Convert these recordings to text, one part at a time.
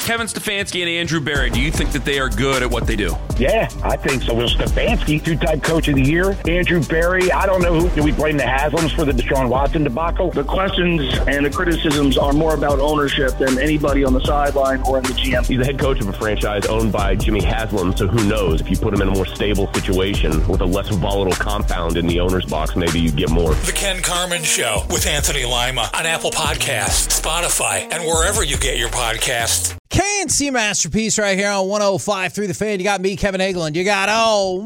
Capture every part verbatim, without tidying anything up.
Kevin Stefanski and Andrew Berry, do you think that they are good at what they do? Yeah, I think so. Well, Stefanski, two-time coach of the year. Andrew Berry, I don't know who. Do we blame the Haslams for the Deshaun Watson debacle? The questions and the criticisms are more about ownership than anybody on the sideline or in the G M. He's the head coach of a franchise owned by Jimmy Haslam, so who knows? If you put him in a more stable situation with a less volatile compound in the owner's box, maybe you get more. The Ken Carman Show with Anthony Lima on Apple Podcasts, Spotify, and wherever you get your podcasts. K and C Masterpiece right here on one oh five through the Fan. You got me, Kevin Hagelin. You got, oh,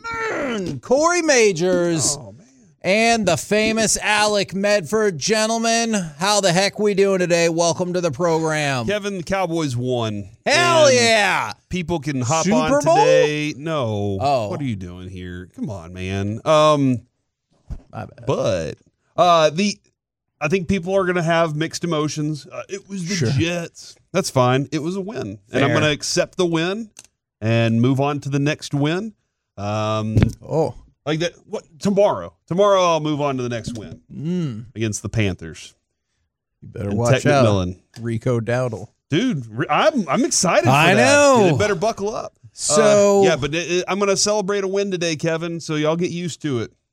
man, Corey Majors. Oh, man. And the famous Alec Medford. Gentlemen, how the heck we doing today? Welcome to the program. Kevin, the Cowboys won. Hell yeah. People can hop Super on Bowl? today. No. Oh. What are you doing here? Come on, man. Um, My bad. But uh, the I think people are going to have mixed emotions. Uh, it was the Sure. Jets. That's fine. It was a win. Fair. And I'm going to accept the win and move on to the next win. Um, Oh. like that. What tomorrow? Tomorrow I'll move on to the next win Mm. against the Panthers. You better And watch Ted out. McMillan. Rico Dowdle. Dude, re- I'm I'm excited for I that. know. It better buckle up. So Uh, yeah, but it, it- I'm going to celebrate a win today, Kevin, so y'all get used to it.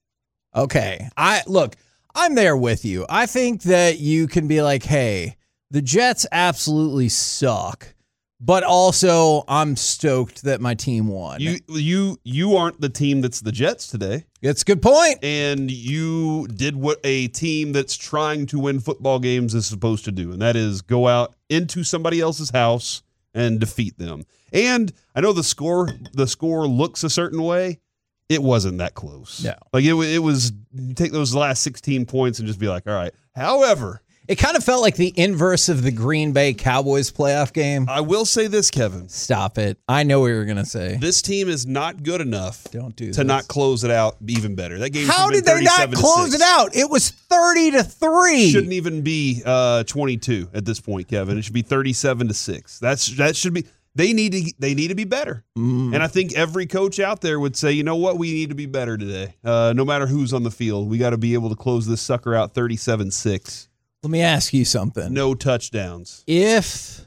Okay. I look, I'm there with you. I think that you can be like, hey, the Jets absolutely suck, but also I'm stoked that my team won. You you you aren't the team that's the Jets today, It's a good point. and you did what a team that's trying to win football games is supposed to do, and that is go out into somebody else's house and defeat them. And I know the score the score looks a certain way. It wasn't that close. No. Like it, wa- it was, you take those last sixteen points and just be like, all right. However, It kind of felt like the inverse of the Green Bay Cowboys playoff game. I will say this, Kevin. Stop it. I know what you were going to say. This team is not good enough Don't do to this. not close it out even better. That game How should have did been they not thirty-seven to close six. it out? It was thirty to three. Shouldn't even be uh, twenty-two at this point, Kevin. It should be thirty-seven to six. That's that should be. They need to. They need to be better. Mm. And I think every coach out there would say, you know what, we need to be better today. Uh, no matter who's on the field, we got to be able to close this sucker out thirty-seven six. Let me ask you something. No touchdowns. If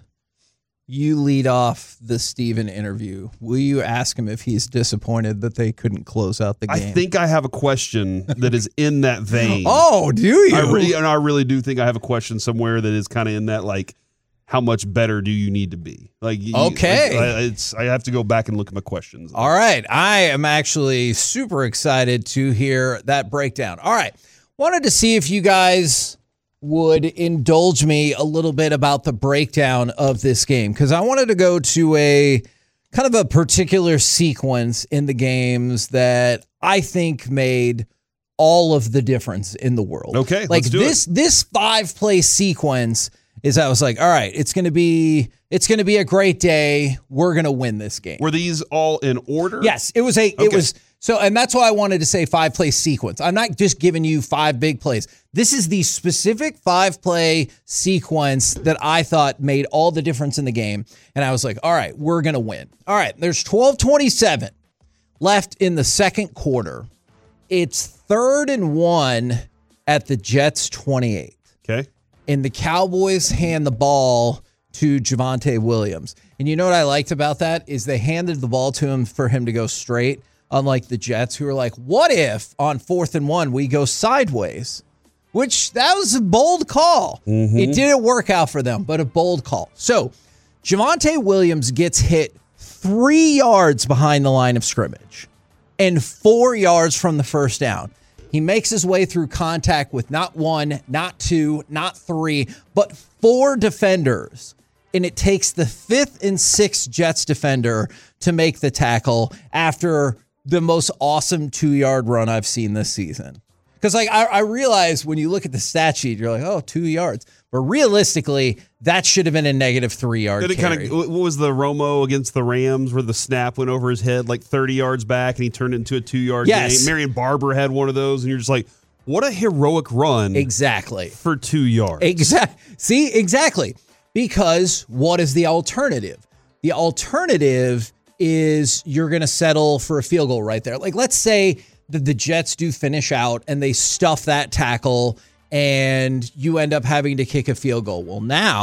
you lead off the Steven interview, will you ask him if he's disappointed that they couldn't close out the game? I think I have a question that is in that vein. Oh, do you? I really, and I really do think I have a question somewhere that is kind of in that, like, how much better do you need to be? Like, you- Okay. like, I- it's I have to go back and look at my questions. All right. I am actually super excited to hear that breakdown. All right. Wanted to see if you guys would indulge me a little bit about the breakdown of this game, because I wanted to go to a kind of a particular sequence in the games that I think made all of the difference in the world. Okay, like let's do this this five play sequence is I was like, all right, it's gonna be it's gonna be a great day. We're gonna win this game. Were these all in order? Yes, it was a it Okay. was so, and that's why I wanted to say five play sequence. I'm not just giving you five big plays. This is the specific five play sequence that I thought made all the difference in the game. And I was like, all right, we're gonna win. All right, there's twelve twenty-seven left in the second quarter. It's third and one at the Jets twenty-eight. Okay. And the Cowboys hand the ball to Javonte Williams. And you know what I liked about that is they handed the ball to him for him to go straight, unlike the Jets, who were like, what if on fourth and one we go sideways? Which, that was a bold call. Mm-hmm. It didn't work out for them, but a bold call. So Javonte Williams gets hit three yards behind the line of scrimmage and four yards from the first down. He makes his way through contact with not one, not two, not three, but four defenders. And it takes the fifth and sixth Jets defender to make the tackle after the most awesome two-yard run I've seen this season. Because like I, I realize when you look at the stat sheet, you're like, oh, two yards. But realistically, that should have been a negative three-yard Did it carry. kind of, what was the Romo against the Rams where the snap went over his head like thirty yards back and he turned it into a two-yard Yes. game? Marion Barber had one of those, and you're just like, what a heroic run Exactly. for two yards. Exactly. See, exactly. Because what is the alternative? The alternative is you're going to settle for a field goal right there. Like, let's say that the Jets do finish out and they stuff that tackle and you end up having to kick a field goal. Well, now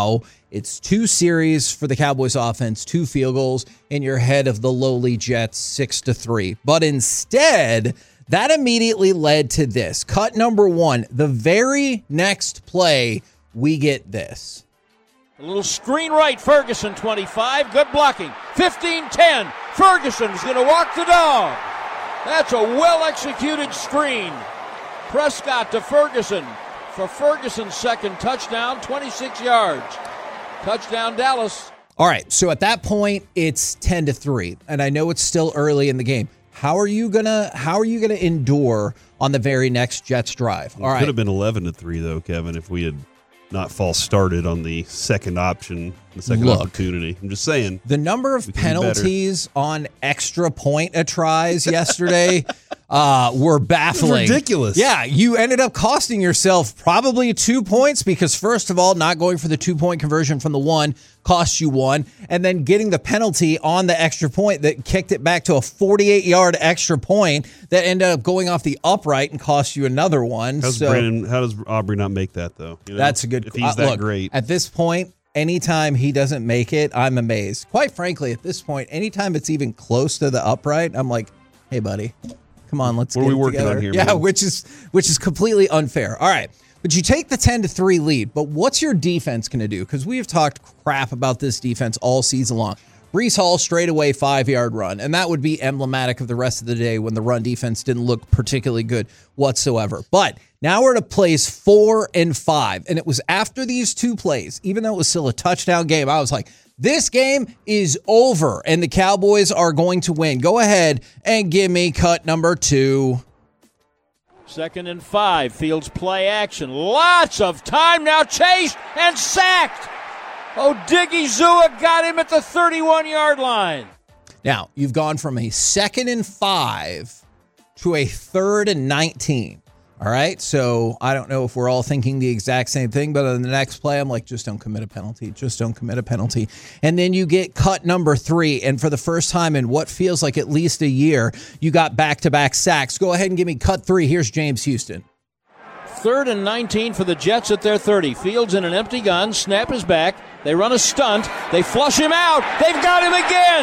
It's two series for the Cowboys offense, two field goals, and you're ahead of the lowly Jets six to three. But instead, that immediately led to this. Cut number one, the very next play, we get this. A little screen right, Ferguson, twenty-five, good blocking. fifteen ten, Ferguson's going to walk the dog. That's a well-executed screen. Prescott to Ferguson for Ferguson's second touchdown, twenty-six yards. Touchdown, Dallas. All right, so at that point, it's ten to three, and I know it's still early in the game. How are you gonna How are you gonna endure on the very next Jets drive? It All right, could have been eleven to three though, Kevin, if we had not false started on the second option, the second Look, opportunity. I'm just saying. the number of penalties on extra point a tries yesterday uh, were baffling. Ridiculous. Yeah, you ended up costing yourself probably two points because, first of all, not going for the two-point conversion from the one cost you one, and then getting the penalty on the extra point that kicked it back to a forty-eight-yard extra point that ended up going off the upright and cost you another one. How's so Brandon, how does Aubrey not make that, though? You know, that's a good If he's that look, great. At this point, anytime he doesn't make it, I'm amazed. Quite frankly, at this point, anytime it's even close to the upright, I'm like, hey, buddy, come on, let's What get are we it working together. on here, Yeah, man? which is which is completely unfair. All right. But you take the ten to three lead, but what's your defense going to do? Because we have talked crap about this defense all season long. Breece Hall straight away five-yard run, and that would be emblematic of the rest of the day when the run defense didn't look particularly good whatsoever. But now we're at plays four and five, and it was after these two plays, even though it was still a touchdown game, I was like, this game is over, and the Cowboys are going to win. Go ahead and give me cut number two. Second and five, Fields play action. Lots of time now, chased and sacked. Odigizua got him at the thirty-one-yard line. Now, you've gone from a second and five to a third and nineteen. All right, so I don't know if we're all thinking the exact same thing, but on the next play, I'm like, just don't commit a penalty. Just don't commit a penalty. And then you get cut number three, and for the first time in what feels like at least a year, you got back-to-back sacks. Go ahead and give me cut three. Here's James Houston. Third and nineteen for the Jets at their thirty. Fields in an empty gun. Snap is back. They run a stunt. They flush him out. They've got him again.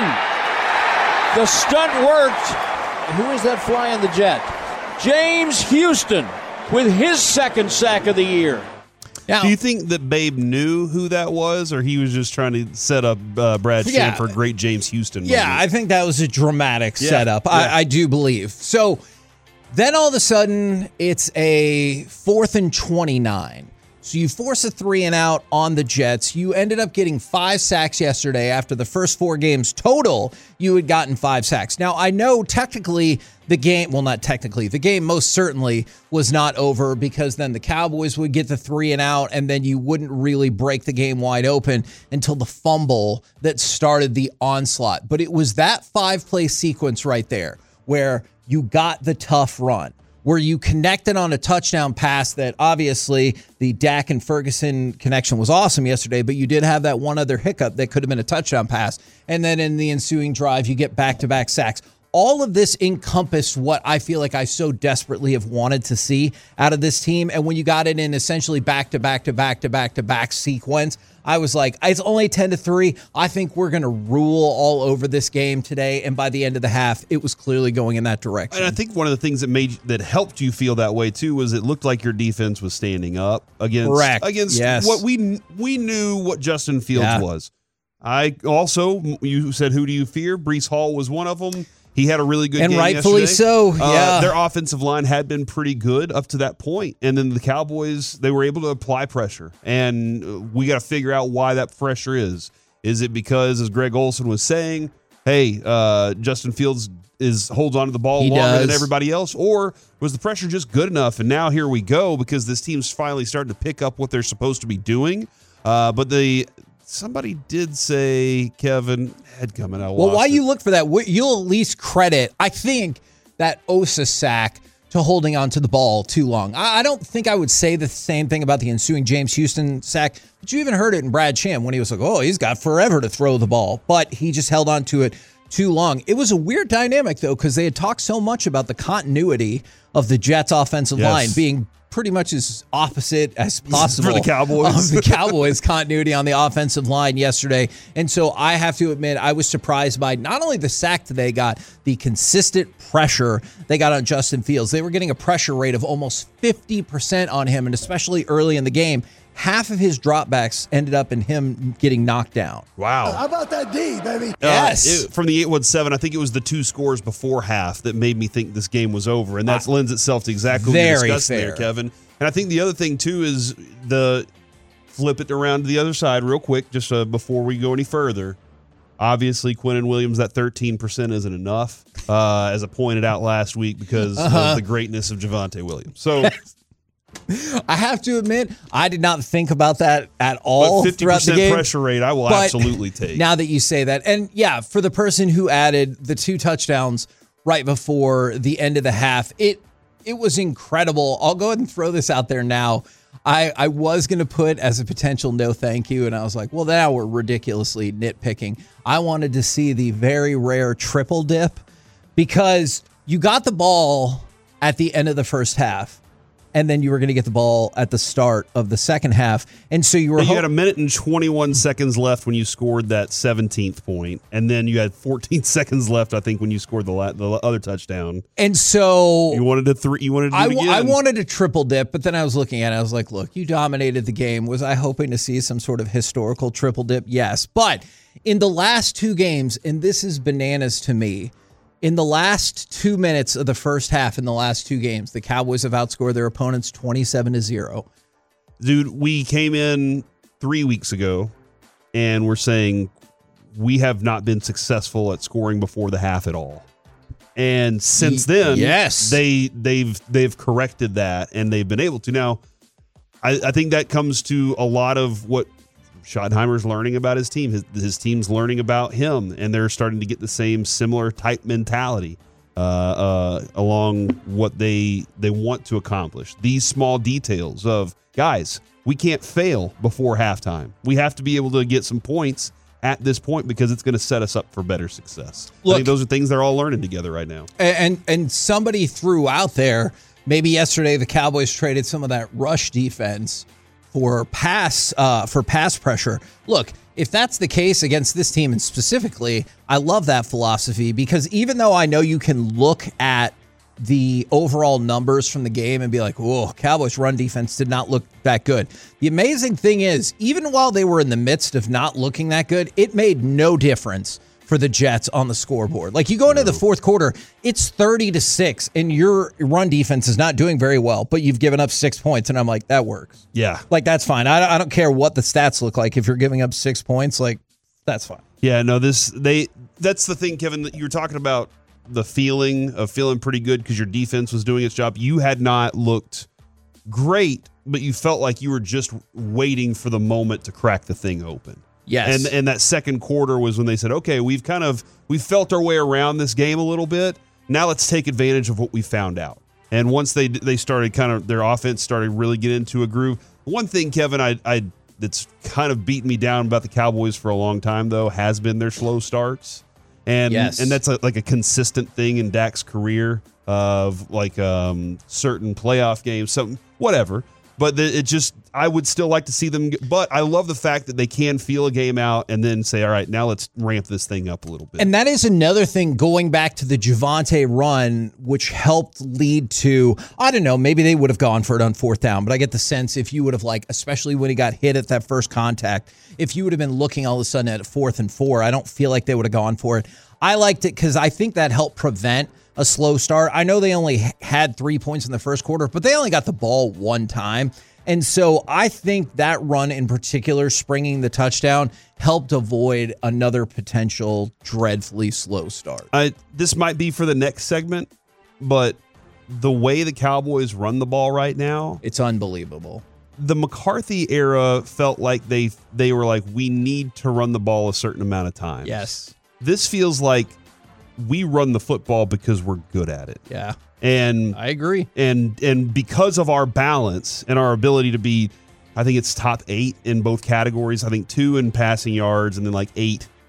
The stunt worked. Who is that flying the jet? James Houston with his second sack of the year. Now, Do you think that Babe knew who that was, or he was just trying to set up uh, Brad Yeah. Sham for a great James Houston Yeah, moment? I think that was a dramatic Yeah, setup. yeah. I, I do believe. So then all of a sudden, it's a fourth and twenty-nine. So you force a three and out on the Jets. You ended up getting five sacks yesterday. After the first four games total, you had gotten five sacks. Now, I know technically the game, well, not technically, the game most certainly was not over because then the Cowboys would get the three and out, and then you wouldn't really break the game wide open until the fumble that started the onslaught. But it was that five-play sequence right there where you got the tough run, where you connected on a touchdown pass that obviously the Dak and Ferguson connection was awesome yesterday, but you did have that one other hiccup that could have been a touchdown pass. And then in the ensuing drive, you get back-to-back sacks. All of this encompassed what I feel like I so desperately have wanted to see out of this team. And when you got it in essentially back-to-back-to-back-to-back-to-back sequence, I was like, it's only ten to three. I think we're going to rule all over this game today. And by the end of the half, it was clearly going in that direction. And I think one of the things that made that helped you feel that way too was it looked like your defense was standing up against Correct. against Yes. what we we knew what Justin Fields Yeah. was. I also, you said, who do you fear? Breece Hall was one of them. He had a really good And game rightfully yesterday. so, Uh, yeah. their offensive line had been pretty good up to that point, and then the Cowboys, they were able to apply pressure, and we got to figure out why that pressure is. Is it because, as Greg Olsen was saying, hey, uh, Justin Fields is holds on to the ball He longer does. than everybody else, or was the pressure just good enough? And now here we go because this team's finally starting to pick up what they're supposed to be doing. Uh, but the somebody did say, Kevin, head coming out. Well, while you look for that, you'll at least credit, I think, that Osa sack to holding on to the ball too long. I, I don't think I would say the same thing about the ensuing James Houston sack, but you even heard it in Brad Sham when he was like, oh, he's got forever to throw the ball. But he just held on to it too long. It was a weird dynamic, though, because they had talked so much about the continuity of the Jets' offensive Yes. line being pretty much as opposite as possible For the Cowboys. Of the Cowboys' continuity on the offensive line yesterday. And so I have to admit, I was surprised by not only the sack that they got, the consistent pressure they got on Justin Fields. They were getting a pressure rate of almost fifty percent on him, and especially early in the game, half of his dropbacks ended up in him getting knocked down. Wow. How about that D, baby? Yes. Uh, it- from the eight one seven, I think it was the two scores before half that made me think this game was over. And that lends itself to exactly what Very you discussed there, fair. Kevin. And I think the other thing, too, is the flip it around to the other side real quick, just uh, before we go any further. Obviously, Quinnen Williams, that thirteen percent isn't enough, uh, as I pointed out last week, because Uh-huh. of the greatness of Javonte Williams. So I have to admit, I did not think about that at all but fifty throughout the percent game. pressure rate, I will But absolutely take. Now that you say that, and yeah, for the person who added the two touchdowns right before the end of the half, it it was incredible. I'll go ahead and throw this out there now. I, I was going to put as a potential no thank you, and I was like, well, now we're ridiculously nitpicking. I wanted to see the very rare triple dip because you got the ball at the end of the first half, and then you were going to get the ball at the start of the second half. And so you were you ho- had a minute and twenty-one seconds left when you scored that seventeenth point, and then you had fourteen seconds left, I think, when you scored the la- the other touchdown. And so You wanted to three. You wanted to do I, it w- again. I wanted a triple dip, but then I was looking at it. I was like, look, you dominated the game. Was I hoping to see some sort of historical triple dip? Yes. But in the last two games, and this is bananas to me, in the last two minutes of the first half in the last two games, the Cowboys have outscored their opponents twenty-seven to zero. Dude, we came in three weeks ago, and we're saying we have not been successful at scoring before the half at all. And since then, Yes. they they've they've corrected that, and they've been able to. Now, I, I think that comes to a lot of what Schottenheimer's learning about his team. His, his team's learning about him, and they're starting to get the same similar type mentality uh, uh, along what they they want to accomplish. These small details of, guys, we can't fail before halftime. We have to be able to get some points at this point because it's going to set us up for better success. I Look- think those are things they're all learning together right now. And, and and somebody threw out there, maybe yesterday the Cowboys traded some of that rush defense for pass uh, for pass pressure. Look, if that's the case against this team, and specifically, I love that philosophy because even though I know you can look at the overall numbers from the game and be like, "Whoa, Cowboys' run defense did not look that good." The amazing thing is, even while they were in the midst of not looking that good, it made no difference for the Jets on the scoreboard. Like you go into the fourth quarter, it's thirty to six, and your run defense is not doing very well, but you've given up six points, and I'm like, that works. Yeah. Like that's fine. I, I don't care what the stats look like. If you're giving up six points, like that's fine. Yeah, no, this they that's the thing, Kevin, that you were talking about, the feeling of feeling pretty good because your defense was doing its job. You had not looked great, but you felt like you were just waiting for the moment to crack the thing open. Yes. And and that second quarter was when they said, okay, we've kind of we felt our way around this game a little bit. Now let's take advantage of what we found out. And once they they started kind of their offense started really get into a groove. One thing, Kevin, I I that's kind of beaten me down about the Cowboys for a long time though has been their slow starts. And Yes. and that's a, like a consistent thing in Dak's career of like um, certain playoff games, something whatever. But the, it just, I would still like to see them. Get, but I love the fact that they can feel a game out and then say, all right, now let's ramp this thing up a little bit. And that is another thing going back to the Javonte run, which helped lead to, I don't know, maybe they would have gone for it on fourth down, but I get the sense if you would have like, especially when he got hit at that first contact, if you would have been looking all of a sudden at fourth and four, I don't feel like they would have gone for it. I liked it because I think that helped prevent a slow start. I know they only had three points in the first quarter, but they only got the ball one time. And so I think that run in particular, springing the touchdown, helped avoid another potential dreadfully slow start. I, this might be for the next segment, but the way the Cowboys run the ball right now, It's unbelievable. the McCarthy era felt like they they were like, we need to run the ball a certain amount of times. Yes. This feels like we run the football because we're good at it. Yeah. And I agree. and and because of our balance and our ability to be, I think it's top eight in both categories. I think two in passing yards and then like eight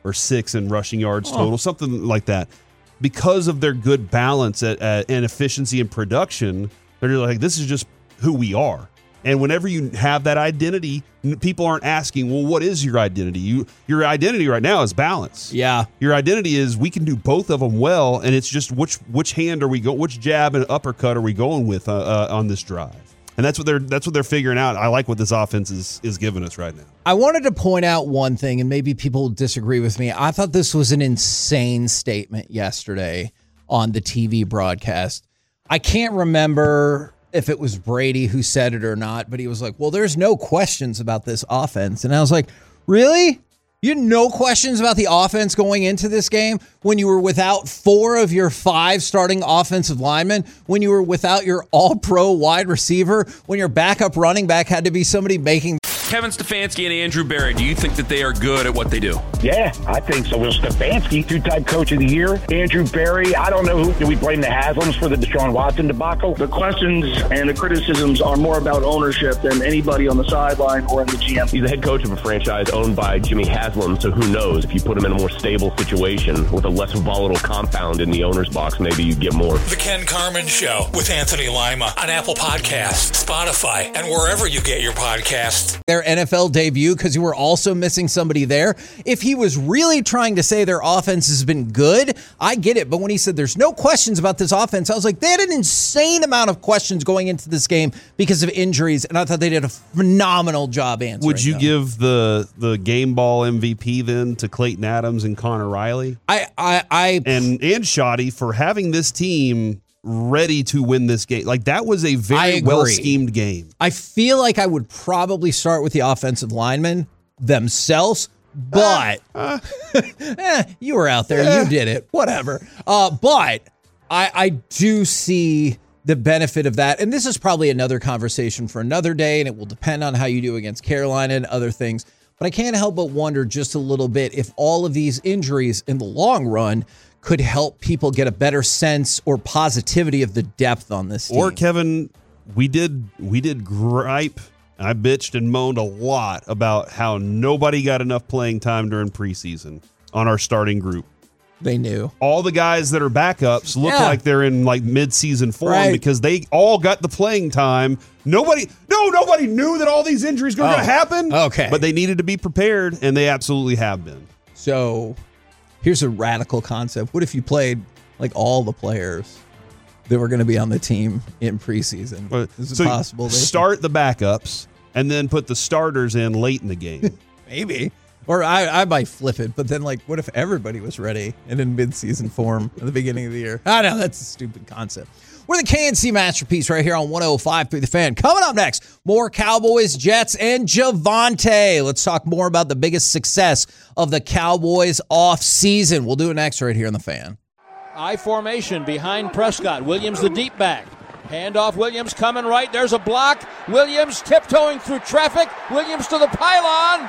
or six in rushing yards total, oh. something like that. Because of their good balance at, at, and efficiency and production, they're like, this is just who we are. And whenever you have that identity, people aren't asking, well, what is your identity? You, your identity right now is balance. Yeah. Your identity is we can do both of them well, and it's just which which hand are we going, which jab and uppercut are we going with uh, uh, on this drive? And that's what they're that's what they're figuring out. I like what this offense is is giving us right now. I wanted to point out one thing, and maybe people disagree with me. I thought this was an insane statement yesterday on the T V broadcast. I can't remember if it was Brady who said it or not, but he was like, well, there's no questions about this offense. And I was like, really? You had no questions about the offense going into this game when you were without four of your five starting offensive linemen, when you were without your all-pro wide receiver, when your backup running back had to be somebody making... Kevin Stefanski and Andrew Berry, do you think that they are good at what they do? Yeah, I think so. Will Stefanski, two-time coach of the year. Andrew Berry, I don't know who. Do we blame the Haslams for the Deshaun Watson debacle? The questions and the criticisms are more about ownership than anybody on the sideline or in the G M. He's the head coach of a franchise owned by Jimmy Haslam, so who knows? If you put him in a more stable situation with a less volatile compound in the owner's box, maybe you get more. The Ken Carman Show with Anthony Lima on Apple Podcasts, Spotify, and wherever you get your podcasts. Their N F L debut, because you were also missing somebody there. If he was really trying to say their offense has been good, I get it. But when he said there's no questions about this offense, I was like, they had an insane amount of questions going into this game because of injuries, and I thought they did a phenomenal job answering. Would you them. give the the game ball M V P then to Clayton Adams and Connor Riley? I, I, I and and Shoddy for having this team ready to win this game. Like, that was a very well-schemed game. I feel like I would probably start with the offensive linemen themselves, but uh, uh. eh, you were out there. Yeah. You did it. Whatever. Uh, but I, I do see the benefit of that. And this is probably another conversation for another day, and it will depend on how you do against Carolina and other things. But I can't help but wonder just a little bit if all of these injuries in the long run could help people get a better sense or positivity of the depth on this team. Or, Kevin, we did we did gripe. I bitched and moaned a lot about how nobody got enough playing time during preseason on our starting group. They knew. All the guys that are backups look yeah. like they're in like mid-season form right. because they all got the playing time. Nobody, no, nobody knew that all these injuries were oh. going to happen. Okay. But they needed to be prepared, and they absolutely have been. So... here's a radical concept. What if you played like all the players that were going to be on the team in preseason? But, Is it so possible? Start the backups and then put the starters in late in the game. Maybe. Or I, I might flip it, but then like, what if everybody was ready and in mid-season form at the beginning of the year? I know, that's a stupid concept. We're the K N C Masterpiece right here on one oh five through the Fan. Coming up next, more Cowboys, Jets, and Javonte. Let's talk more about the biggest success of the Cowboys off season. We'll do it next right here on the Fan. I formation behind Prescott. Williams the deep back. Handoff, Williams coming right. There's a block. Williams tiptoeing through traffic. Williams to the pylon.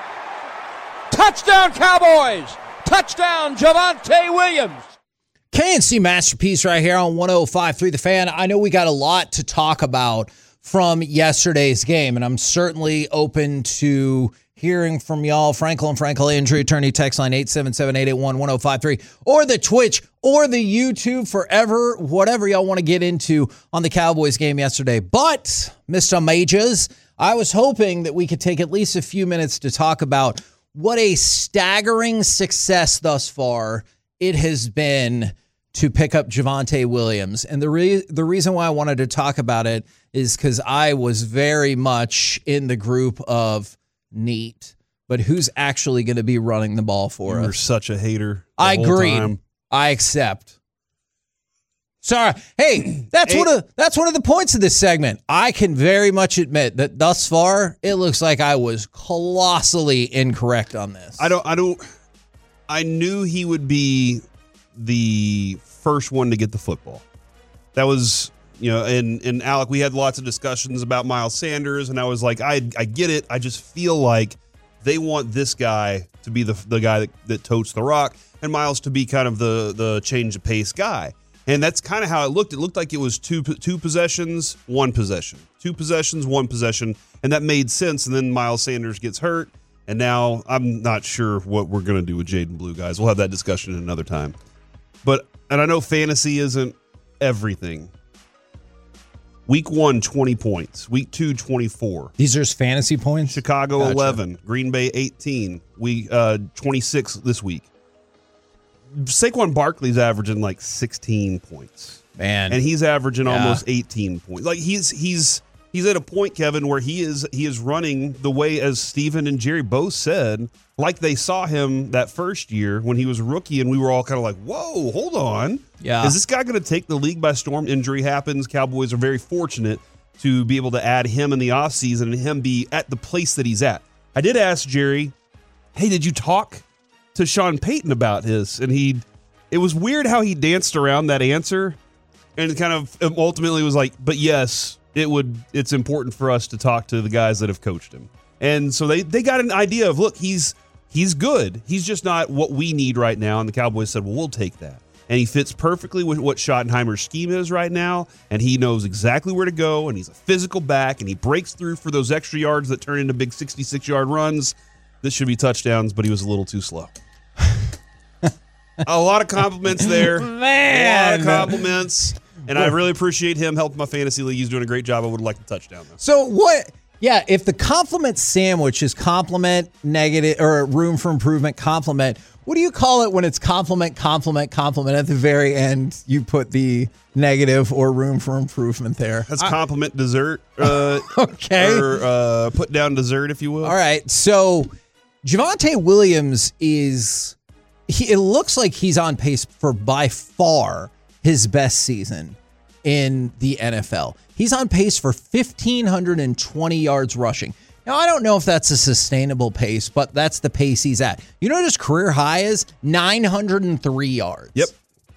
Touchdown, Cowboys! Touchdown, Javonte Williams! K N C Masterpiece right here on one oh five point three The Fan. I know we got a lot to talk about from yesterday's game, and I'm certainly open to hearing from y'all. Franklin Frankel, injury attorney, text line eight seven seven, eight eight one, one oh five three, or the Twitch, or the YouTube, forever, whatever y'all want to get into on the Cowboys game yesterday. But, Mister Majors, I was hoping that we could take at least a few minutes to talk about what a staggering success thus far it has been to pick up Javonte Williams. And the re- the reason why I wanted to talk about it is because I was very much in the group of neat, but who's actually going to be running the ball for You're us? You're such a hater. I agree. I accept. Sorry. Hey, that's hey. one of that's one of the points of this segment. I can very much admit that thus far, it looks like I was colossally incorrect on this. I don't I don't I knew he would be the first one to get the football. That was, you know, and and Alec, we had lots of discussions about Miles Sanders, and I was like, I I get it. I just feel like they want this guy to be the the guy that, that totes the rock, and Miles to be kind of the the change of pace guy. And that's kind of how it looked. It looked like it was two two possessions, one possession. Two possessions, one possession. And that made sense. And then Miles Sanders gets hurt. And now I'm not sure what we're going to do with Jaden Blue, guys. We'll have that discussion another time. But, and I know fantasy isn't everything. Week one, twenty points. Week two, twenty-four. These are his fantasy points? Chicago, Gotcha. eleven. Green Bay, eighteen. We uh, twenty-six this week. Saquon Barkley's averaging like sixteen points. Man. And he's averaging Yeah. almost eighteen points. Like he's he's he's at a point, Kevin, where he is he is running the way, as Steven and Jerry both said, like they saw him that first year when he was a rookie, and we were all kind of like, whoa, hold on. Yeah. Is this guy going to take the league by storm? Injury happens. Cowboys are very fortunate to be able to add him in the offseason and him be at the place that he's at. I did ask Jerry, hey, did you talk to Sean Payton about this? And he, it was weird how he danced around that answer and kind of ultimately was like, but yes, it would, it's important for us to talk to the guys that have coached him. And so they, they got an idea of, look, he's, he's good. He's just not what we need right now. And the Cowboys said, well, we'll take that. And he fits perfectly with what Schottenheimer's scheme is right now, and he knows exactly where to go, and he's a physical back, and he breaks through for those extra yards that turn into big sixty-six-yard runs. This should be touchdowns, but he was a little too slow. A lot of compliments there. Man. A lot of compliments, and I really appreciate him helping my fantasy league. He's doing a great job. I would like the touchdown, though. So what? Yeah, if the compliment sandwich is compliment, negative, or room for improvement, compliment, what do you call it when it's compliment, compliment, compliment? At the very end, you put the negative or room for improvement there. That's compliment dessert. Uh, okay. Or uh, put down dessert, if you will. All right. So Javonte Williams is, he, it looks like he's on pace for by far his best season in the N F L. He's on pace for fifteen twenty yards rushing. Now, I don't know if that's a sustainable pace, but that's the pace he's at. You know what his career high is? nine hundred three yards. Yep.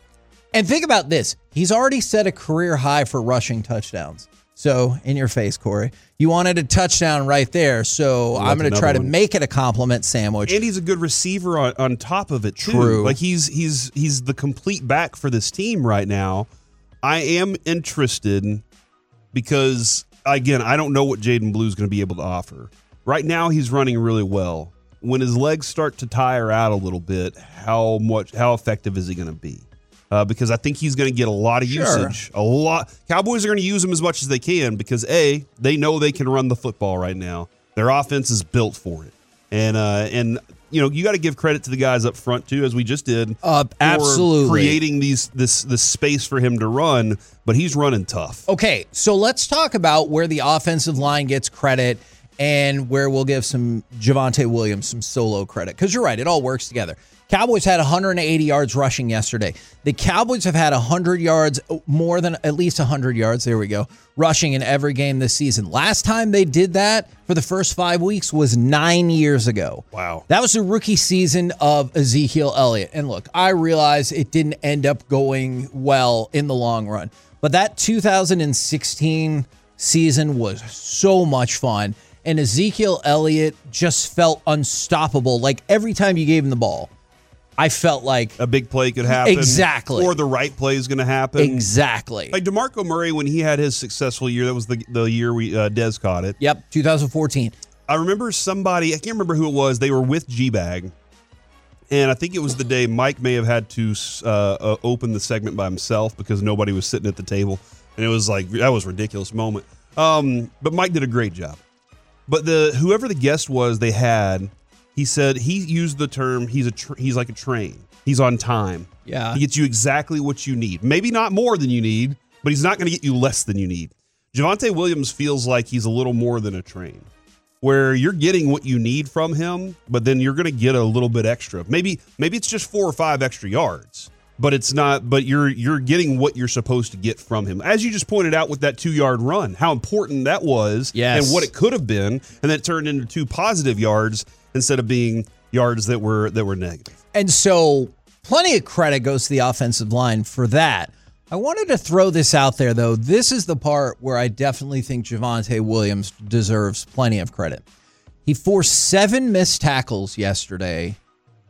And think about this. He's already set a career high for rushing touchdowns. So, in your face, Corey. You wanted a touchdown right there, so I'd I'm like going to try another to one. make it a compliment sandwich. And he's a good receiver on, on top of it, too. True. Like, he's he's he's the complete back for this team right now. I am interested because, again, I don't know what Jaden Blue is going to be able to offer. Right now, he's running really well. When his legs start to tire out a little bit, how much, how effective is he going to be? Uh, because I think he's going to get a lot of Sure. usage. A lot. Cowboys are going to use him as much as they can because, A, they know they can run the football right now. Their offense is built for it. And, uh, and you know, you got to give credit to the guys up front, too, as we just did. Uh, for absolutely. creating these this this space for him to run, but he's running tough. Okay, so let's talk about where the offensive line gets credit and where we'll give some Javonte Williams some solo credit. Because you're right, it all works together. Cowboys had one hundred eighty yards rushing yesterday. The Cowboys have had one hundred yards, more than at least one hundred yards, there we go, rushing in every game this season. Last time they did that for the first five weeks was nine years ago. Wow. That was the rookie season of Ezekiel Elliott. And look, I realize it didn't end up going well in the long run, but that two thousand sixteen season was so much fun. And Ezekiel Elliott just felt unstoppable. Like every time you gave him the ball, I felt like A big play could happen. Exactly. Or the right play is going to happen. exactly. Like DeMarco Murray, when he had his successful year, that was the, the year we uh, Dez caught it. Yep, two thousand fourteen. I remember somebody, I can't remember who it was, they were with G-Bag, and I think it was the day Mike may have had to uh, uh, open the segment by himself because nobody was sitting at the table, and it was like, that was a ridiculous moment. Um, but Mike did a great job. But the whoever the guest was they had, he said he used the term, he's a tr- he's like a train. He's on time. Yeah. He gets you exactly what you need. Maybe not more than you need, but he's not going to get you less than you need. Javonte Williams feels like he's a little more than a train, where you're getting what you need from him, but then you're going to get a little bit extra. Maybe maybe it's just four or five extra yards, but it's not. But you're you're getting what you're supposed to get from him. As you just pointed out with that two-yard run, how important that was, Yes. and what it could have been, and then it turned into two positive yards instead of being yards that were that were negative. And so plenty of credit goes to the offensive line for that. I wanted to throw this out there, though. This is the part where I definitely think Javonte Williams deserves plenty of credit. He forced seven missed tackles yesterday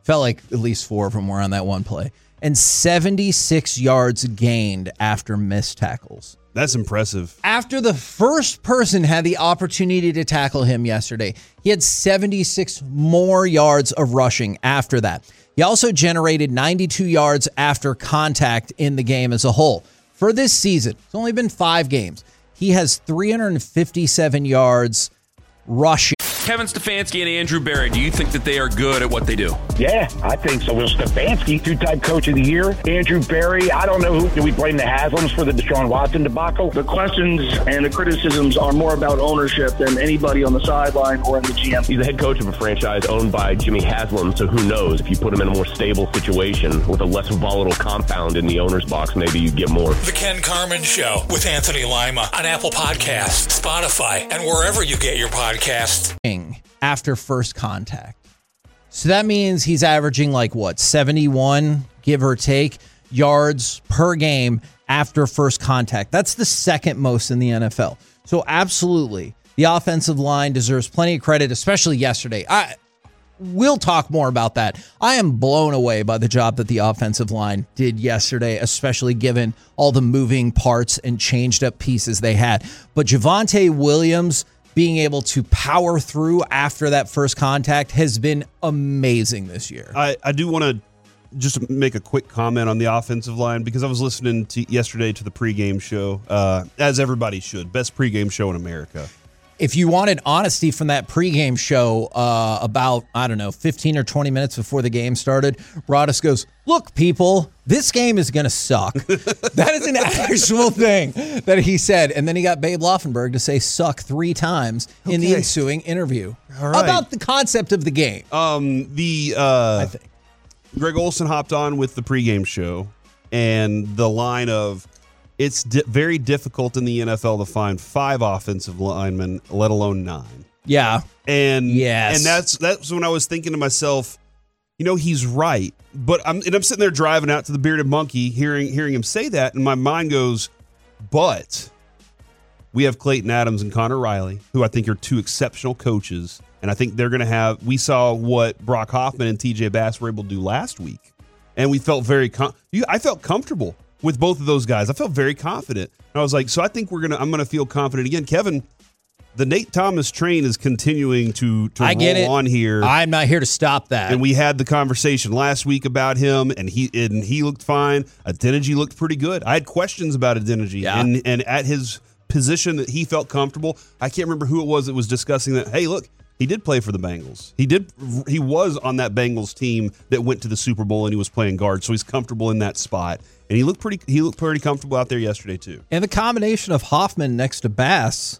Felt like at least four of them were on that one play. And seventy-six yards gained after missed tackles. That's impressive. After the first person had the opportunity to tackle him yesterday, he had seventy-six more yards of rushing after that. He also generated ninety-two yards after contact in the game as a whole. For this season, it's only been five games. He has three hundred fifty-seven yards rushing. Kevin Stefanski and Andrew Berry, do you think that they are good at what they do? Yeah, I think so. Will Stefanski, two-time coach of the year. Andrew Berry, I don't know who. Do we blame the Haslams for the Deshaun Watson debacle? The questions and the criticisms are more about ownership than anybody on the sideline or in the G M. He's the head coach of a franchise owned by Jimmy Haslam, so who knows? If you put him in a more stable situation with a less volatile compound in the owner's box, maybe you get more. The Ken Carman Show with Anthony Lima on Apple Podcasts, Spotify, and wherever you get your podcasts. After first contact. So that means he's averaging like what, seventy-one, give or take, yards per game after first contact. That's the second most in the N F L. So absolutely, the offensive line deserves plenty of credit, especially yesterday. I We'll talk more about that. I am blown away by the job that the offensive line did yesterday, especially given all the moving parts and changed up pieces they had. But Javonte Williams being able to power through after that first contact has been amazing this year. I, I do want to just make a quick comment on the offensive line because I was listening to yesterday to the pregame show, uh, as everybody should. Best pregame show in America. If you wanted honesty from that pregame show uh, about, I don't know, fifteen or twenty minutes before the game started, Broaddus goes, look, people, this game is going to suck. That is an actual thing that he said. And then he got Babe Laufenberg to say suck three times okay. in the ensuing interview All right. about the concept of the game. Um, the uh, I think Greg Olsen hopped on with the pregame show and the line of, it's di- very difficult in the N F L to find five offensive linemen, let alone nine. Yeah. And yes. and that's that's when I was thinking to myself, you know, he's right. But I'm and I'm sitting there driving out to the Bearded Monkey, hearing hearing him say that, and my mind goes, but we have Clayton Adams and Connor Riley, who I think are two exceptional coaches, and I think they're going to have. We saw what Brock Hoffman and T J Bass were able to do last week, and we felt very. Com- I felt comfortable with both of those guys. I felt very confident. And I was like, so I think we're gonna. I'm gonna feel confident again, Kevin. The Nate Thomas train is continuing to to I get roll it. on here. I'm not here to stop that. And we had the conversation last week about him, and he and he looked fine. Adeniji looked pretty good. I had questions about Adeniji, yeah. and and at his position that he felt comfortable. I can't remember who it was that was discussing that. Hey, look, he did play for the Bengals. He did. He was on that Bengals team that went to the Super Bowl, and he was playing guard, so he's comfortable in that spot. And he looked pretty. He looked pretty comfortable out there yesterday too. And the combination of Hoffman next to Bass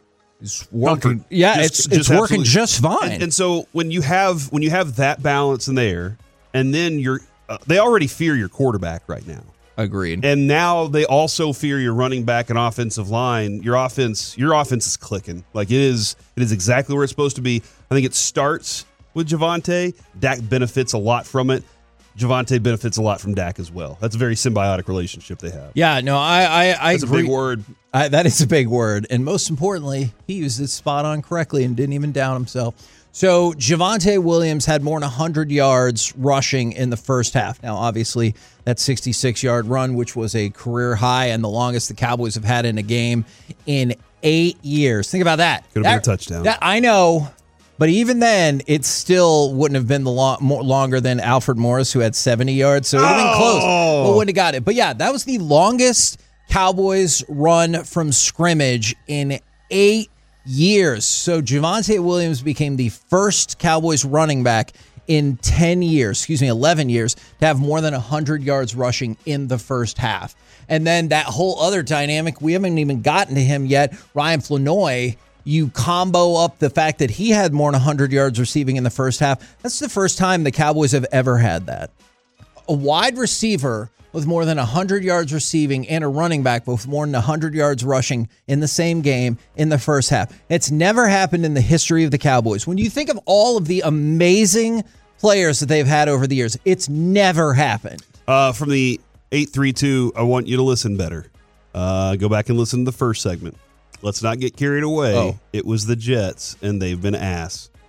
is working. Comfort. Yeah, Just- it's just it's working absolutely. just fine. And, and so when you have when you have that balance in there, and then you're uh, they already fear your quarterback right now. Agreed. And now they also fear your running back and offensive line. Your offense, your offense is clicking. Like it is, it is exactly where it's supposed to be. I think it starts with Javonte. Dak benefits a lot from it. Javonte benefits a lot from Dak as well. That's a very symbiotic relationship they have. Yeah, no, I I, I That's agree. a big word. I, that is a big word. And most importantly, he used it spot on correctly and didn't even down himself. So Javonte Williams had more than one hundred yards rushing in the first half. Now, obviously, that sixty-six-yard run, which was a career high and the longest the Cowboys have had in a game in eight years. Think about that. Could have been a touchdown. That, I know, but even then, it still wouldn't have been the long, more, longer than Alfred Morris, who had seventy yards. So it would have been close, but wouldn't have got it. But yeah, that was the longest Cowboys run from scrimmage in eight years. So Javonte Williams became the first Cowboys running back in ten years, excuse me, eleven years, to have more than one hundred yards rushing in the first half. And then that whole other dynamic, we haven't even gotten to him yet, Ryan Flanoy. You combo up the fact that he had more than one hundred yards receiving in the first half. That's the first time the Cowboys have ever had that. A wide receiver with more than one hundred yards receiving and a running back with more than one hundred yards rushing in the same game in the first half. It's never happened in the history of the Cowboys. When you think of all of the amazing players that they've had over the years, it's never happened. Uh, from the eight three two, I want you to listen better. Uh, go back and listen to the first segment. Let's not get carried away. Oh. It was the Jets, and they've been ass.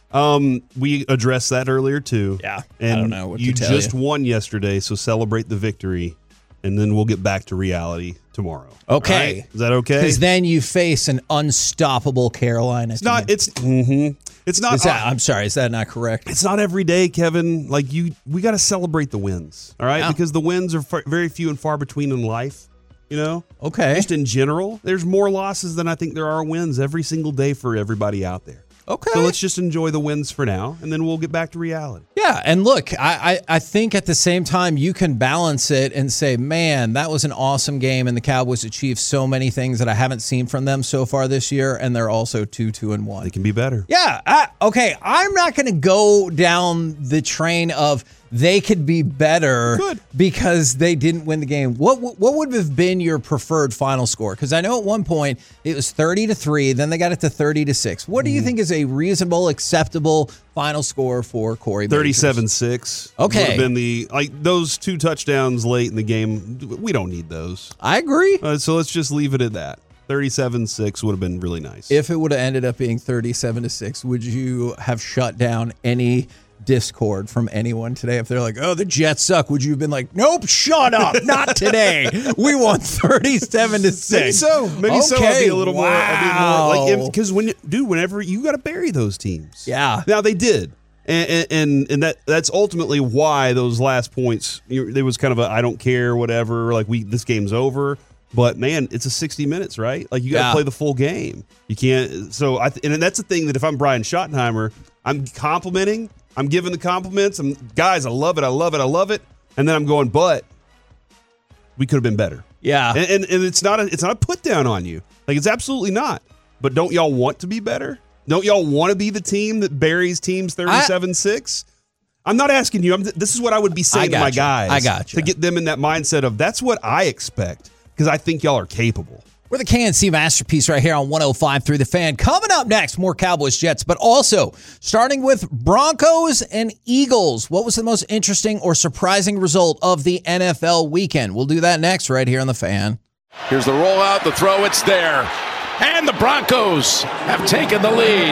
Um, we addressed that earlier too. Yeah, and I don't know what you to tell just you. won yesterday, so celebrate the victory, and then we'll get back to reality tomorrow. Okay, right? Is that okay? Because then you face an unstoppable Carolina. It's not. It's. Mm-hmm. It's not. Is that, I'm sorry. Is that not correct? It's not every day, Kevin. Like you, we got to celebrate the wins. All right, Yeah. because the wins are f- very few and far between in life. You know. Okay. Just in general, there's more losses than I think there are wins every single day for everybody out there. Okay. So let's just enjoy the wins for now, and then we'll get back to reality. Yeah, and look, I, I, I think at the same time you can balance it and say, man, that was an awesome game, and the Cowboys achieved so many things that I haven't seen from them so far this year, and they're also two, two, and one. They can be better. Yeah. I, okay. I'm not going to go down the train of they could be better Good. because they didn't win the game. What what would have been your preferred final score? Because I know at one point it was thirty to three, then they got it to thirty to six. What do you think is a reasonable, acceptable final score for Corey Majors? thirty-seven six. Okay. Would have been the like those two touchdowns late in the game. We don't need those. I agree. Uh, so let's just leave it at that. thirty-seven six would have been really nice. If it would have ended up being thirty-seven to six, would you have shut down any Discord from anyone today? If they're like, oh, the Jets suck, would you have been like, nope, shut up, not today. We won thirty-seven to six. Maybe so. Maybe okay, so. I'll be a little wow. more. I'll be more like because when you, dude, whenever you got to bury those teams. Yeah. Now they did, and and and, and that that's ultimately why those last points. You, there was kind of a I don't care, whatever. Like we this game's over. But man, it's a sixty minutes, right? Like you got to Yeah. play the full game. You can't. So I th- and that's the thing that if I'm Brian Schottenheimer, I'm complimenting. I'm giving the compliments. I'm guys, I love it. I love it. I love it. And then I'm going, but we could have been better. Yeah. And, and and it's not a it's not a put down on you. Like it's absolutely not. But don't y'all want to be better? Don't y'all want to be the team that buries teams thirty-seven six? I'm not asking you. I'm, this is what I would be saying to my you. guys. I got you. To get them in that mindset of that's what I expect because I think y'all are capable. We're the K N C Masterpiece right here on one oh five through the Fan. Coming up next, more Cowboys Jets, but also starting with Broncos and Eagles. What was the most interesting or surprising result of the N F L weekend? We'll do that next right here on the Fan. Here's the rollout, the throw, it's there. And the Broncos have taken the lead.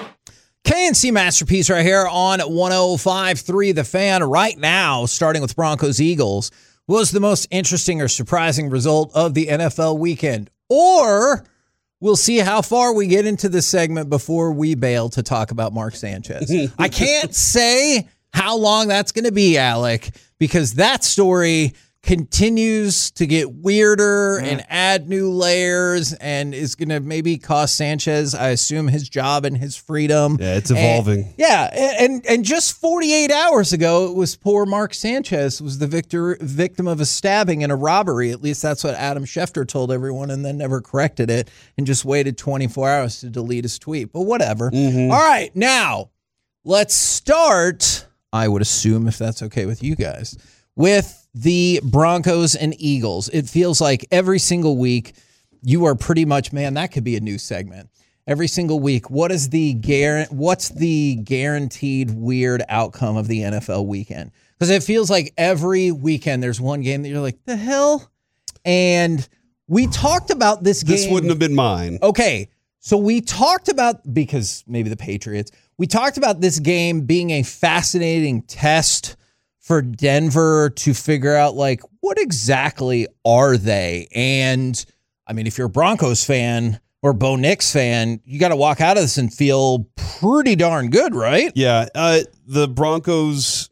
K N C Masterpiece right here on one oh five three The Fan. Right now, starting with Broncos Eagles, was the most interesting or surprising result of the N F L weekend? Or we'll see how far we get into this segment before we bail to talk about Mark Sanchez. I can't say how long that's going to be, Alec, because that story continues to get weirder and add new layers and is going to maybe cost Sanchez, I assume, his job and his freedom. Yeah, it's evolving. And, yeah, and and just forty-eight hours ago, it was poor Mark Sanchez was the victor, victim of a stabbing and a robbery. At least that's what Adam Schefter told everyone, and then never corrected it and just waited twenty-four hours to delete his tweet. But whatever. Mm-hmm. All right, now let's start, I would assume, if that's okay with you guys, with the Broncos and Eagles. It feels like every single week you are pretty much, man, that could be a new segment. Every single week, what is the guar- what's the guaranteed weird outcome of the N F L weekend? Because it feels like every weekend there's one game that you're like, the hell? And we talked about this game. This wouldn't have been mine. Okay, so we talked about, because maybe the Patriots, we talked about this game being a fascinating test for Denver to figure out, like, what exactly are they? And, I mean, if you're a Broncos fan or Bo Nix fan, you got to walk out of this and feel pretty darn good, right? Yeah. Uh, the Broncos,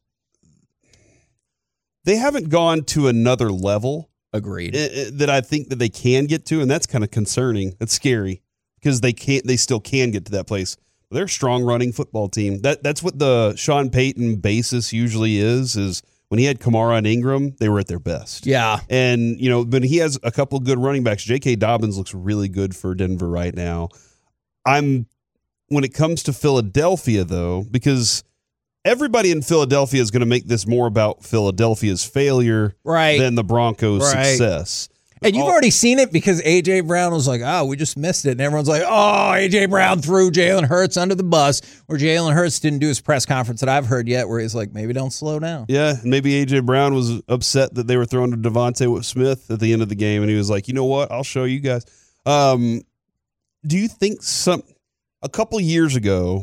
they haven't gone to another level. Agreed. That I think that they can get to, and that's kind of concerning. That's scary because they can't. They still can get to that place. They're a strong running football team. That that's what the Sean Payton basis usually is. Is when he had Kamara and Ingram, they were at their best. Yeah, and you know, but he has a couple good running backs. J K. Dobbins looks really good for Denver right now. I'm when it comes to Philadelphia though, because everybody in Philadelphia is going to make this more about Philadelphia's failure right. than the Broncos' right. success. And you've already seen it because A J. Brown was like, oh, we just missed it. And everyone's like, oh, A J. Brown threw Jalen Hurts under the bus, or Jalen Hurts didn't do his press conference that I've heard yet where he's like, maybe don't slow down. Yeah, maybe A J. Brown was upset that they were throwing to Devontae Smith at the end of the game, and he was like, you know what, I'll show you guys. Um, do you think some a couple years ago,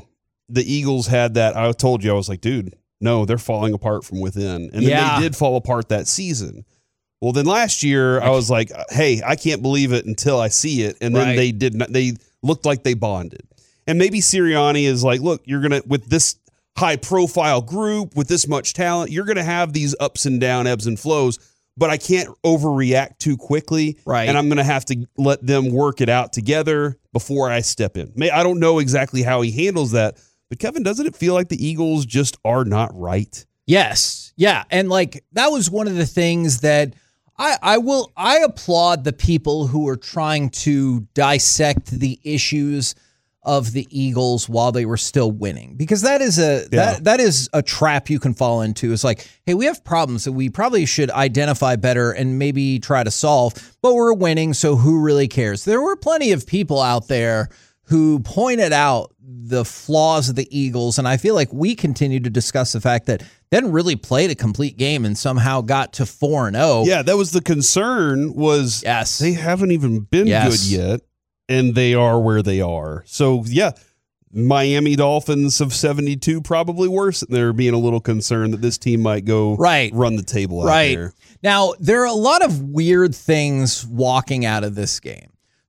the Eagles had that, I told you, I was like, dude, no, they're falling apart from within. And then Yeah. they did fall apart that season. Well, then last year I was like, hey, I can't believe it until I see it. And then Right. they did not, they looked like they bonded. And maybe Sirianni is like, look, you're going to, with this high profile group, with this much talent, you're going to have these ups and down, ebbs and flows, but I can't overreact too quickly. Right. And I'm going to have to let them work it out together before I step in. May I don't know exactly how he handles that, but Kevin, doesn't it feel like the Eagles just are not right? Yes. Yeah. And like that was one of the things that I, I will I applaud the people who are trying to dissect the issues of the Eagles while they were still winning. Because that is a Yeah. that that is a trap you can fall into. It's like, hey, we have problems that we probably should identify better and maybe try to solve, but we're winning, so who really cares? There were plenty of people out there who pointed out the flaws of the Eagles, and I feel like we continue to discuss the fact that they hadn't really played a complete game and somehow got to four and oh. Yeah, that was the concern was Yes. they haven't even been Yes. good yet, and they are where they are. So, yeah, Miami Dolphins of seventy-two probably worse, and they're being a little concerned that this team might go Right. run the table out Right. there. Now, there are a lot of weird things walking out of this game.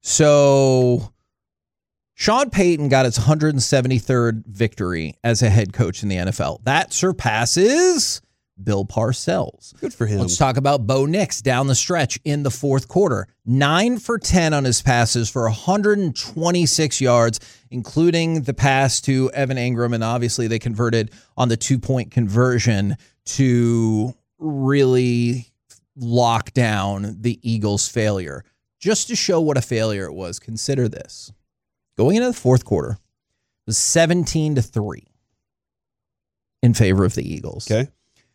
So Sean Payton got his one hundred seventy-third victory as a head coach in the N F L. That surpasses Bill Parcells. Good for him. Let's talk about Bo Nix down the stretch in the fourth quarter. Nine for ten on his passes for one hundred twenty-six yards, including the pass to Evan Ingram. And obviously they converted on the two-point conversion to really lock down the Eagles' failure. Just to show what a failure it was, consider this. Going into the fourth quarter, it was seventeen to three in favor of the Eagles. Okay.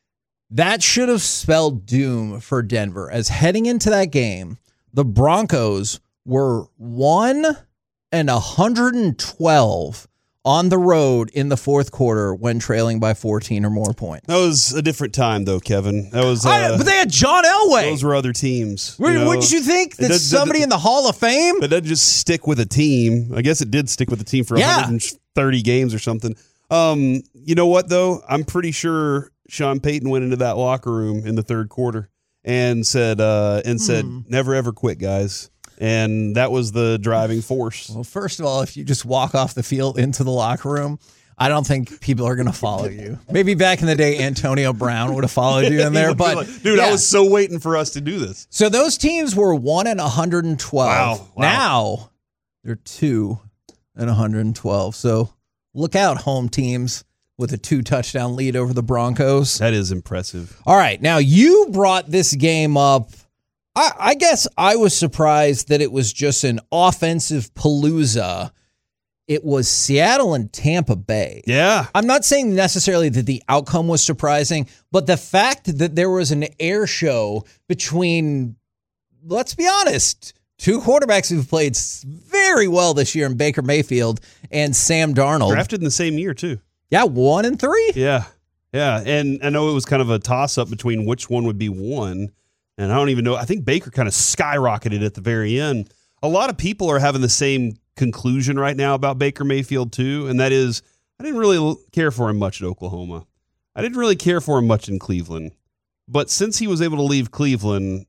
That should have spelled doom for Denver, as heading into that game, the Broncos were one and one hundred twelve on the road in the fourth quarter when trailing by fourteen or more points. That was a different time, though, Kevin. That was, uh, I, but they had John Elway. Those were other teams. What, you know? Wouldn't you think It that does- somebody in the Hall of Fame? It doesn't just stick with a team. I guess it did stick with the team for Yeah. one hundred thirty games or something. Um, you know what, though? I'm pretty sure Sean Payton went into that locker room in the third quarter and said, uh, and said, Hmm. never ever quit, guys. And that was the driving force. Well, first of all, if you just walk off the field into the locker room, I don't think people are going to follow you. Maybe back in the day, Antonio Brown would have followed you in there. But dude, I yeah. was so waiting for us to do this. So those teams were one and one hundred twelve. Wow, wow. Now they're two and one hundred twelve. So look out, home teams, with a two touchdown lead over the Broncos. That is impressive. All right, now you brought this game up. I, I guess I was surprised that it was just an offensive palooza. It was Seattle and Tampa Bay. Yeah. I'm not saying necessarily that the outcome was surprising, but the fact that there was an air show between, let's be honest, two quarterbacks who've played very well this year in Baker Mayfield and Sam Darnold. Drafted in the same year, too. Yeah, one and three. Yeah. Yeah. And I know it was kind of a toss up between which one would be one. And I don't even know. I think Baker kind of skyrocketed at the very end. A lot of people are having the same conclusion right now about Baker Mayfield, too. And that is, I didn't really care for him much at Oklahoma. I didn't really care for him much in Cleveland. But since he was able to leave Cleveland,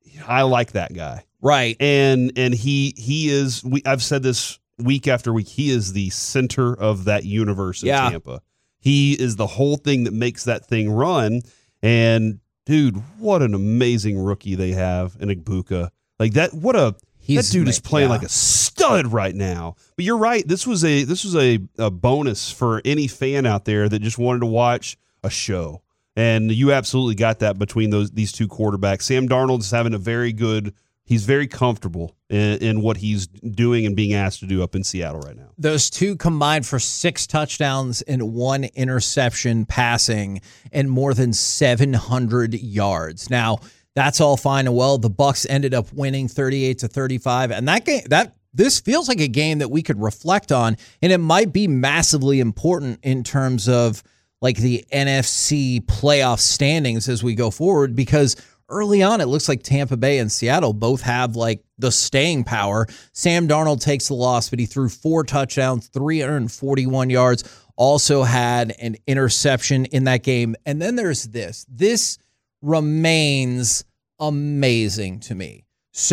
I like that guy. Right. And and he he is, we, I've said this week after week, he is the center of that universe in Yeah. Tampa. He is the whole thing that makes that thing run. And dude, what an amazing rookie they have in Igbuka. Like that, what a He's that dude is ma- playing yeah. like a stud right now. But you're right. This was a this was a, a bonus for any fan out there that just wanted to watch a show. And you absolutely got that between those these two quarterbacks. Sam Darnold is having a very good. He's very comfortable in, in what he's doing and being asked to do up in Seattle right now. Those two combined for six touchdowns and one interception passing and more than seven hundred yards. Now, that's all fine and well. The Bucs ended up winning thirty-eight to thirty-five, and that game that this feels like a game that we could reflect on, and it might be massively important in terms of like the N F C playoff standings as we go forward, because early on, it looks like Tampa Bay and Seattle both have like the staying power. Sam Darnold takes the loss, but he threw four touchdowns, three hundred forty-one yards, also had an interception in that game. And then there's this. This remains amazing to me.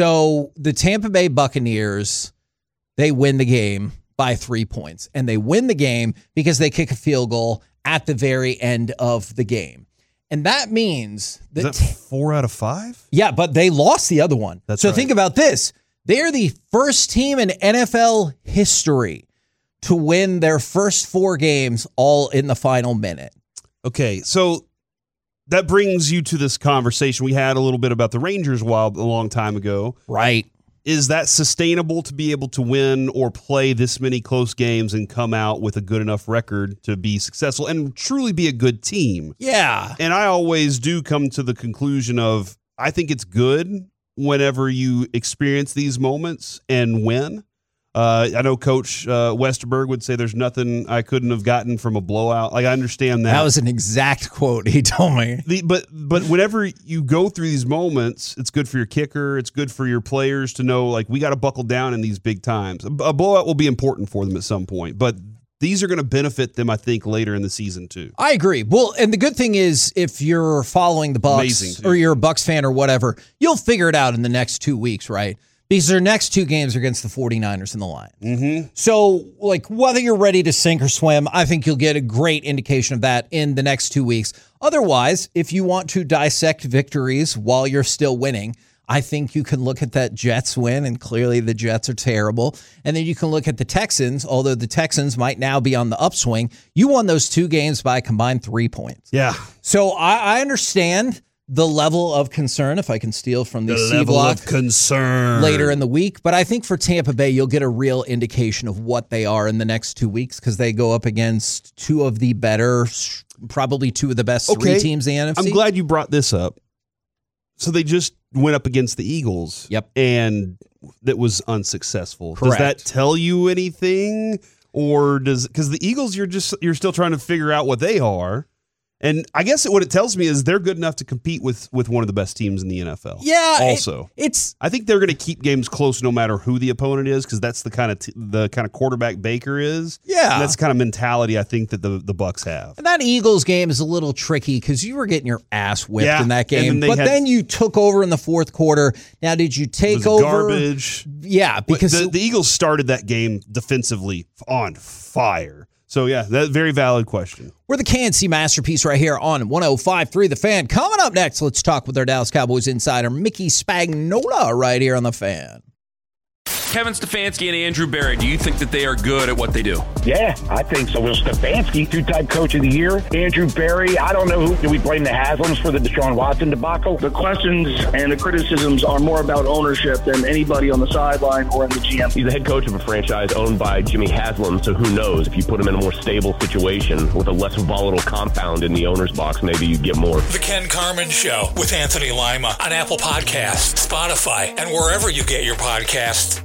So the Tampa Bay Buccaneers, they win the game by three points. And they win the game because they kick a field goal at the very end of the game. And that means that, Is that four out of five? Yeah, but they lost the other one. That's so right. think about this. They're the first team in N F L history to win their first four games all in the final minute. Okay, so that brings you to this conversation we had a little bit about the Rangers a while a long time ago. Right. Is that sustainable to be able to win or play this many close games and come out with a good enough record to be successful and truly be a good team? Yeah. And I always do come to the conclusion of I think it's good whenever you experience these moments and win. Uh, I know Coach uh, Westerberg would say there's nothing I couldn't have gotten from a blowout. Like, I understand that. That was an exact quote he told me. The, but but whenever you go through these moments, it's good for your kicker. It's good for your players to know, like, we got to buckle down in these big times. A, a blowout will be important for them at some point, but these are going to benefit them, I think, later in the season too. I agree. Well, and the good thing is, if you're following the Bucs Amazing, or you're a Bucs fan or whatever, you'll figure it out in the next two weeks, right? Because their next two games are against the 49ers and the Lions. Mm-hmm. So, like, whether you're ready to sink or swim, I think you'll get a great indication of that in the next two weeks. Otherwise, if you want to dissect victories while you're still winning, I think you can look at that Jets win, and clearly the Jets are terrible. And then you can look at the Texans, although the Texans might now be on the upswing. You won those two games by a combined three points. Yeah. So I, I understand the level of concern, if I can steal from the, The C level block of concern later in the week. But I think for Tampa Bay, you'll get a real indication of what they are in the next two weeks because they go up against two of the better, probably two of the best Okay. three teams in the N F C. I'm glad you brought this up. So they just went up against the Eagles. Yep. And that was unsuccessful. Correct. Does that tell you anything? Or does, because the Eagles, you're just, you're still trying to figure out what they are. And I guess what it tells me is they're good enough to compete with with one of the best teams in the N F L. Yeah. Also, it, it's I think they're going to keep games close no matter who the opponent is, because that's the kind of t- the kind of quarterback Baker is. Yeah. And that's the kind of mentality I think that the the Bucs have. And that Eagles game is a little tricky because you were getting your ass whipped Yeah, in that and game. then they But had- then you took over in the fourth quarter. Now, did you It take was over? garbage. Yeah, because the, the Eagles started that game defensively on fire. So, yeah, that's a very valid question. we're the K N C Masterpiece right here on one oh five point three The Fan. Coming up next, let's talk with our Dallas Cowboys insider, Mickey Spagnola, right here on The Fan. Kevin Stefanski and Andrew Berry, do you think that they are good at what they do? Yeah, I think so. Will Stefanski, two-time coach of the year. Andrew Berry, I don't know who. Do we blame the Haslams for the Deshaun Watson debacle? The questions and the criticisms are more about ownership than anybody on the sideline or in the G M. He's the head coach of a franchise owned by Jimmy Haslam, so who knows? If you put him in a more stable situation with a less volatile compound in the owner's box, maybe you get more. The Ken Carman Show with Anthony Lima on Apple Podcasts, Spotify, and wherever you get your podcasts.